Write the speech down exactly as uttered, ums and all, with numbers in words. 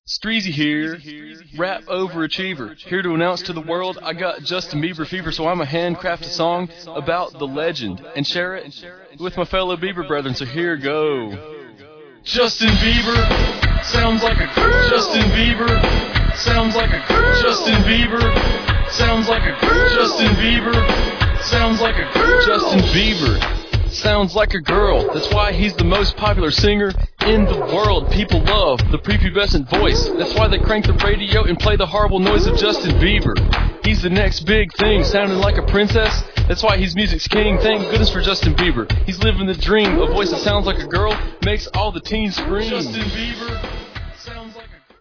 Streezy here, rap overachiever, here to announce to the world I got Justin Bieber fever, so I'ma handcraft a song about the legend and share it with my fellow Bieber brethren, so here go. Justin Bieber sounds like a girl. Justin Bieber sounds like a girl. Justin Bieber sounds like a girl. Justin Bieber sounds like a girl. Justin Bieber sounds like a girl. That's why he's the most popular singer in the world. People love the prepubescent voice. That's why they crank the radio and play the horrible noise of Justin Bieber. He's the next big thing, sounding like a princess. That's why he's music's king. Thank goodness for Justin Bieber. He's living the dream. A voice that sounds like a girl makes all the teens scream. Justin Bieber